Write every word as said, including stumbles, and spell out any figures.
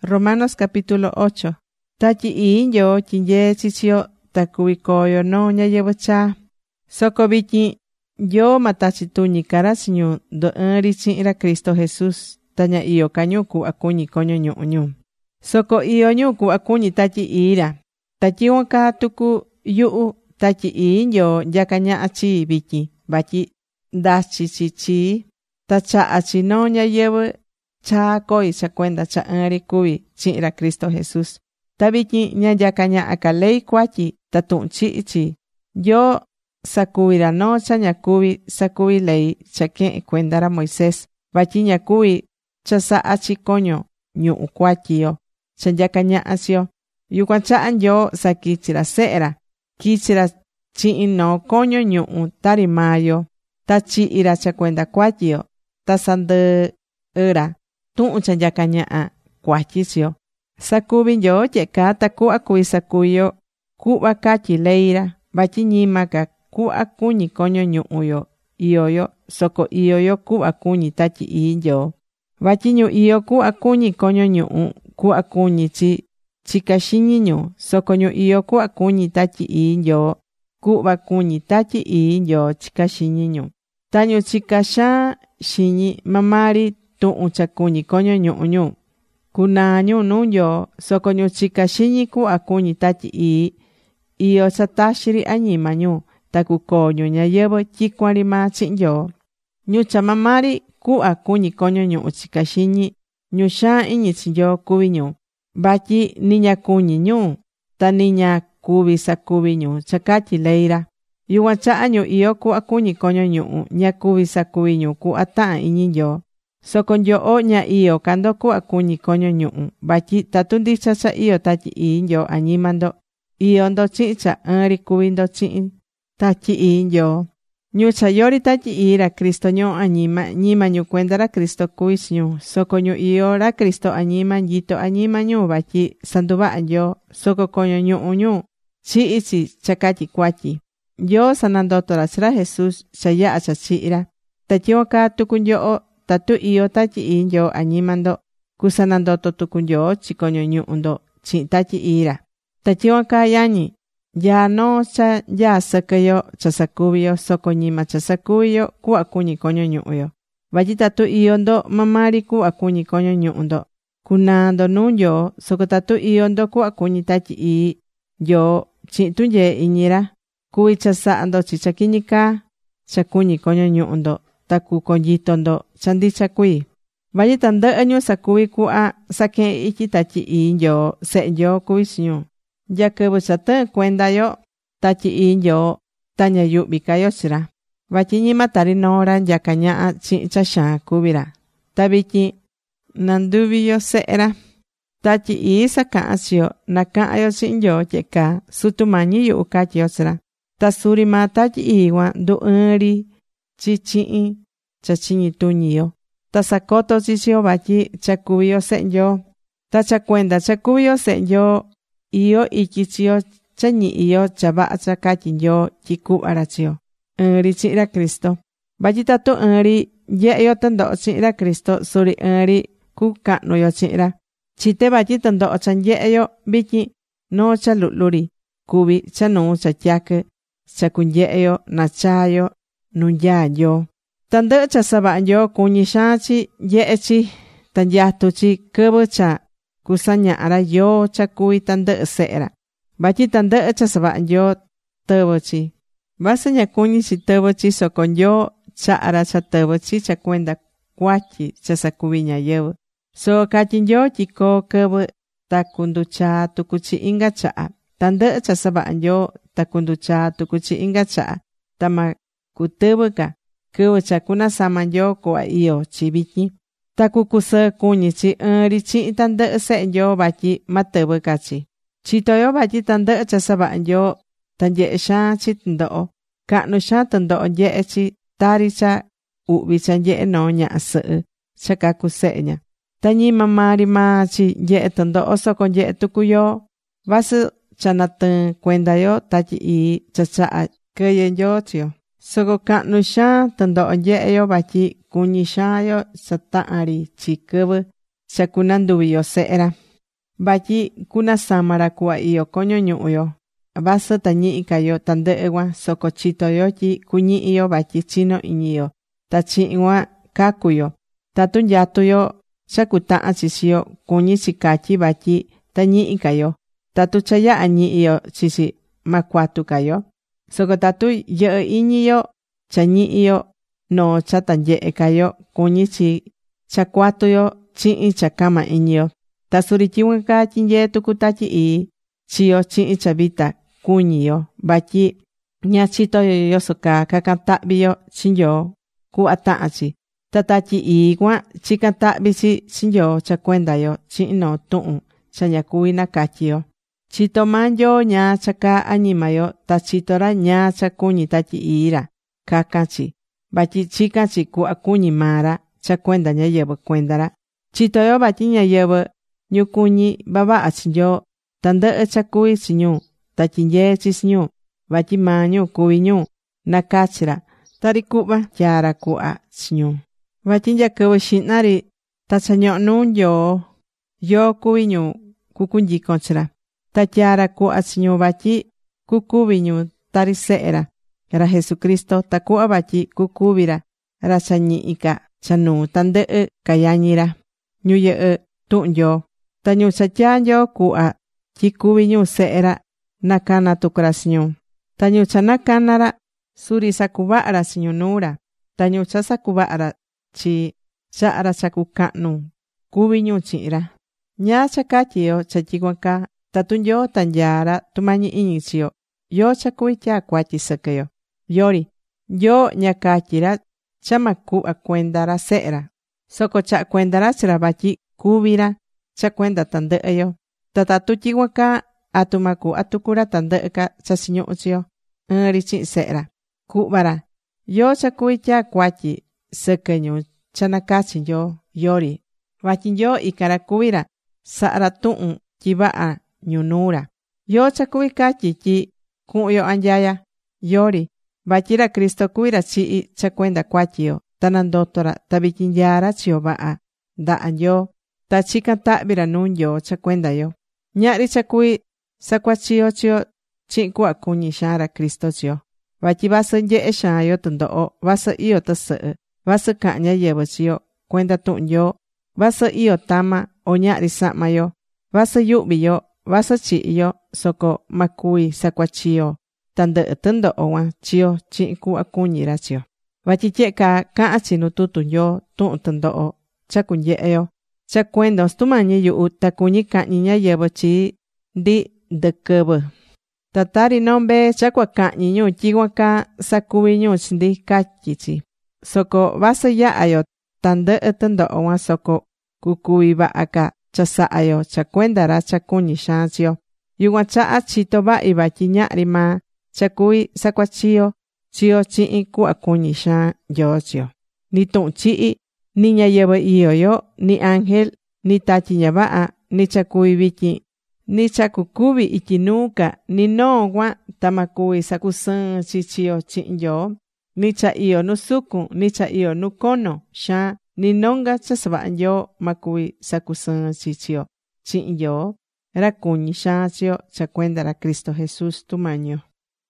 Romanos capítulo ocho. Tatyi Ii Nyoo tyindyee chi chiyo ta kuvi koyo noo ñayɨvɨ chaa. Soko vityin Nyoo ma tachi tuñi ca ra chi ñu ndo ɨɨn ri chihin ra Cristo Jesús. Ta ña iyo ca ñu cuhva cuñi coño ñuhu ñu. Soco iyo ñu cuhva cuñi Tatyi Ii ra. Ta tyicuan caa tucu yuhu Tatyi Ii Nyoo nyaca ñaha chii vityin vatyi ndachi chi chii. Ta chaha chi noo ñayɨvɨ chaa coi cha cuenda cha ɨɨn ri cuvi chihin ra Cristo Jesús. Ta vityin ña nyaca ñaha ca ley cuatyi ta tuhun chihi chi. Nyoo sacuvi ra noo cha ña cuvi sacuvi ley cha quehe̱n cuenda ra Moisés. Vatyi ña cuvi chasaha chi coño ñuhu cuatyi yo cha nyaca ñaha chi yo. Yucuan chaha Nyoo saquichi ra sehe ra. Quichi ra chihin noo coño ñuhu tari maa yo. Ta chihi ra cha cuenda cuatyi yo. Ta sandɨɨ ra tuhun cha nyaca ñaha cuatyi chi yo. Sacuvi Nyoo tyehe caa tacuhva cuvi sacuvi yo cuhva catyi ley ra. Vatyi ñima ca cuhva cuñi coño ñuhu yo iyo yo, soco iyo yo cuhva cuñi Tatyi Ii Nyoo. Vatyi ñu iyo cuhva cuñi coño ñuhu cuhva cuñi chi chica xiñi ñu, soco ñu iyo cuhva cuñi Tatyi Ii Nyoo cuhva cuñi Tatyi Ii Nyoo chica xiñi ñu. Ta ñu chica xaan xiñi maa maa ri tuhun cha cuñi coño ñuhu ñu cunaa ñu nuu Nyoo, soco ñu chica xiñi cuhva cuñi Tatyi Ii iyo cha taxi ri añima ñu ta cucoo ñu ñayɨvɨ tyicuan ri maa chihin Nyoo. Ñu cha maa maa ri cuhva cuñi coño ñuhu chica xiñi, ñu xaan iñi chi Nyoo cuvi ñu. Vatyi ni ña cuñi ñu ta ni ña cuvi sacuvi ñu cha catyi ley ra. Yucuan chaha ñu iyo cuhva cuñi coño ñuhu ña cuvi sacuvi ñu cuhva tahan iñi Nyoo. Soco nyoho ña iyo ca ndo cuhva cuñi coño ñuhu. Vatyi tatu ndicha cha iyo Tatyi Ii Nyoo añima ndo, iyo ndo chihin cha ɨɨn ri cuvi ndo chihin Tatyi Ii Nyoo. Ñu cha yori Tatyi Ii ra Cristo ñoho añima, ñima ñu cuenda ra Cristo cuvi chi ñu. Soco ñu iyo ra Cristo añima nyito añima ñu vatyi sanduvaha Nyoo. Soco coño ñuhu ñu chihi chi cha catyi cuatyi. Nyoo sanandoto ra chi ra Jesús cha yaha cha chihi ra. Ta tyicuan caa tucu nyoho tatu iyo Tatyi Ii Nyoo añima ndo, cusanandoto tucu Nyoo chi coño ñuhu ndo chihin Tatyi Ii ra. Ta tyicuan caa yañi, nyaa noo cha nyaa sɨquɨ yo cha sacuvi yo, soco ñima cha sacuvi yo cuhva cuñi coño ñuhu yo. Vatyi tatu iyo ndo maa maa ri cuhva cuñi coño ñuhu ndo, cunaa ndo nuu Nyoo. Soco tatu iyo ndo cuhva cuñi Tatyi Ii Nyoo chihin tunyee iñi ra, cuvi chasaha ndo chi cha quiñi caa cha cuñi coño ñuhu ndo ta cuconyito ndo cha ndicha cuii. Vatyi tandɨhɨ ñu sacuvi cuhva saquehen ityi Tatyi Ii Nyoo, sehe Nyoo cuvi chi ñu. Nya quɨvɨ cha tɨɨn cuenda yo Tatyi Ii Nyoo ta ña yuhvi ca yo chi ra. Vatyi ñima tari noo ra nyaca ñaha chihin cha xaan cuvi ra. Ta vityin nanduvi yo sehe ra. Tatyi Ii sacahan chi yo na cahan yo chihin Nyoo tyehe caa: Sutu Mañi yuhu catyi yo chi ra. Ta suri maa Tatyi Ii cuan ndu ɨɨn ri chi chihin cha chiñi tuñi yo. Ta sacoto chi chi yo vatyi cha cuvi yo sehe Nyoo. Ta cha cuenda cha cuvi yo sehe Nyoo, iyo ityi chi yo cha ñihi yo cha vaha cha catyi Nyoo tyi cuhva ra chi yo ɨɨn ri chihin ra Cristo. Vatyi tatu ɨɨn ri nyehe yo tɨndoho chihin ra Cristo, suri ɨɨn ri cucahnu yo chihin ra. Chite vatyi tɨndoho cha nyehe yo vityin noo cha luhlu ri cuvi cha nuu cha tyaquɨ cha cunyehe yo na chaa yo nu nyaa Nyoo. Tandɨhɨ cha savaha Nyoo cuñi xaan chi nyehe chi ta nyatu chi quɨvɨ cha cusañaha ra yoo cha cuvi tandɨhɨ sehe ra. Vatyi tandɨhɨ cha savaha Nyoo tɨvɨ chi. Vasɨ ña cuñi chi tɨvɨ chi, soco Nyoo chaha ra cha tɨvɨ chi cha cuenda cuatyi cha sacuvi ñayɨvɨ. Soco catyi Nyoo tyi coo quɨvɨ ta cunduchaa tucu chi inga chaha. Tandɨhɨ cha savaha Nyoo ta cunduchaa tucu chi inga chaha. Ta ma cutɨvɨ ca quɨvɨ cha cunasama Nyoo cuhva iyo chi vityin. Ta cucusɨɨ cuñi chi ɨɨn ri chihin tandɨhɨ sehe Nyoo vatyi ma tɨvɨ ca chi. Chito yo vatyi tandɨhɨ cha savaha Nyoo ta nyehe xaan chi tɨndoho. Cahnu xaan tɨndoho nyehe chi tari cha uhvi cha nyehe noo ñaha sɨhɨ cha cacu sehe ña. Ta ñima maa ri maa chi nyehe tɨndoho, soco nyehe tucu yo. Vasɨ cha natɨɨn cuenda yo Tatyi Ii cha chaha quɨyɨ Nyoo chi yo. Soco cahnu xaan tɨndoho nyehe yo vatyi cuñi xaan yo cha tahan ri chi quɨvɨ cha cunanduvi yo sehe ra. Vatyi kunasama ra cuhva iyó coño ñuhu yo. Vasɨ ta ñihi ca yo tandɨhɨ cuan, soco chitó yo tyi cuñihi yo vatyi chino iñi yo. Ta chihin cuan cacu yo. Tatu nyatu yo cha cutahan chi chi yo, cuñi chi catyi vatyi ta ñihi ca yo. Tatu cha yaha ñihi yo chi chi, ma cuatu ca yo. Soco tatu yɨhɨ iñi yo cha ñihi yo noo cha ta nyehe ca yo, cuñi chi cha cuatu yo chihin cha cama iñi yo. Ta suri tyicuan caa tyinyee tucu Tatyi Ii chi yo chihin cha vita cuñi yo, vatyi ña chito yo yoso caa cacan tahvi yo chi Nyoo cuhva tahan chi. Ta Tatyi Ii cuan chican tahvi chi chi Nyoo cha cuenda yo chihin noo tuhun cha ña cuvi nacatyi yo. Chito maa Nyoo ñaa cha caa añima yo, ta chito ra ñaa cha cuñi Tatyi Ii ra cacan chi, vatyi chican chi cuhva cuñi maa ra cha cuenda ñayɨvɨ cuenda ra. Chito yo vatyi ñayɨvɨ ñu cuñi vavaha chi Nyoo, tandɨhɨ cha cuvi chi ñu ta tyinyeé chi chi ñu, vatyi maa ñu cuví ñu nacachi ra tari cuhva tyaa ra cuhva chi ñu. Vatyi nya quɨvɨ xihna ri ta cha ñohó nuu Nyoo yoo cuví ñu cucunyicon chi ra, ta tyaa ra cuhva chi ñu vatyi cucuvi ñu tari sehe ra, ra Jesucristo, tacuhva vatyi cucuvi ra ra cha ñihi ca cha nuu tandɨhɨ ca yañi ra ñu yɨhɨ tuhun Nyoo. Ta ñu cha tyaa Nyoo cuhva tyi cuvi ñu sehe ra, nacana tucu ra chi ñu. Ta ñu cha nacana ra, suri sacuvaha ra chi ñu nuu ra. Ta ñu cha sacuvaha ra chi chaha ra cha cucahnu cuvi ñu chihin ra. ¿Ñaa cha catyi yo cha tyicuan caa? Tatu Nyoo ta nyaa ra tumañi iñi chi yo, ¿yoo cha cuvi tyaa cuatyi sɨquɨ yo? Yori. Nyoo ña catyi ra cha ma cuhva cuenda ra sehe ra, soco chaha cuenda ra chi ra vatyi cuvi ra cha cuenda tandɨhɨ yo. Ta tatu tyicuan caa, atu ma cuhva tucu ra tandɨhɨ ca cha chiñuhu chi yo ɨɨn ri chihin sehe ra. Cuhva ra. ¿Yoo cha cuvi tyaa cuatyi sɨquɨ ñu cha nacachi Nyoo? Yori. Vatyi Nyoo ican ra cuví ra saha ra tuhun tyi vaha ñu nuu ra. ¿Yoo cha cuvi catyi tyi cuhun yo anyaya? Yori. Vatyi ra Cristo cuví ra chihi cha cuenda cuatyi yo, ta nandoto ra ta vityin nyaa ra chiyo vaha ndaha Nyoo, ta chican tahvi ra nuu Nyoo cha cuenda yo. Ñahri cha cuvi sacuachiyo chi yo chihin cuhva cuñi xaan ra Cristo chi yo. Vatyi vasɨ nyehe xaan yo tɨndoho, vasɨ iyó tɨsɨhɨ, vasɨ cahan ñáyɨvɨ chi yo cuenda tuhun Nyoo, vasɨ iyó tama o ñahri sahma yo, vasɨ yuhvi yo, vasɨ chihi yo, soco ma cuvi sacuachiyo tandɨhɨ tɨndoho cuan chi yo chihin cuhva cuñi ra chi yo. Vatyi tyehe caa cahan chi nu tutu Nyoo tuhun tɨndoho cha cunyehe yo. Cha cuendon Stumañi yuhu ta cuñi cahñi ñáyɨvɨ chii ndi ndɨ quɨvɨ. Ta tari noo mbee cha cua cahñi ñu tyicuan caa sacuvi ñu chi ndi, catyi chi. Soco vasɨ yaha yo tandɨhɨ tɨndoho cuan, soco cucuvi vaha ca cha saha yo cha cuenda ra cha cuñi xaan chi yo. Yucuan chaha chito vahi vatyi ñahri maa cha cuvi sacuachiyo chi yo chihin cuhva cuñi xaan Nyoo chi yo. Ni tuhun chihi, ni ñayɨvɨ iyó yo, ni ángel, ni tatyi ña vaha, ni cha cuvi vityin, ni cha cucuvi ityi nuu ca, ni noo cuan ta ma cuvi sacusɨɨn chi chi yo chihin Nyoo. Ni cha iyó nu sucun, ni cha iyó nu cono xaan, ni nonga cha savaha Nyoo ma cuvi sacusɨɨn chi chi yo chihin Nyoo, ra cuñi xaan chi yo cha cuenda ra Cristo Jesús tumañi yo.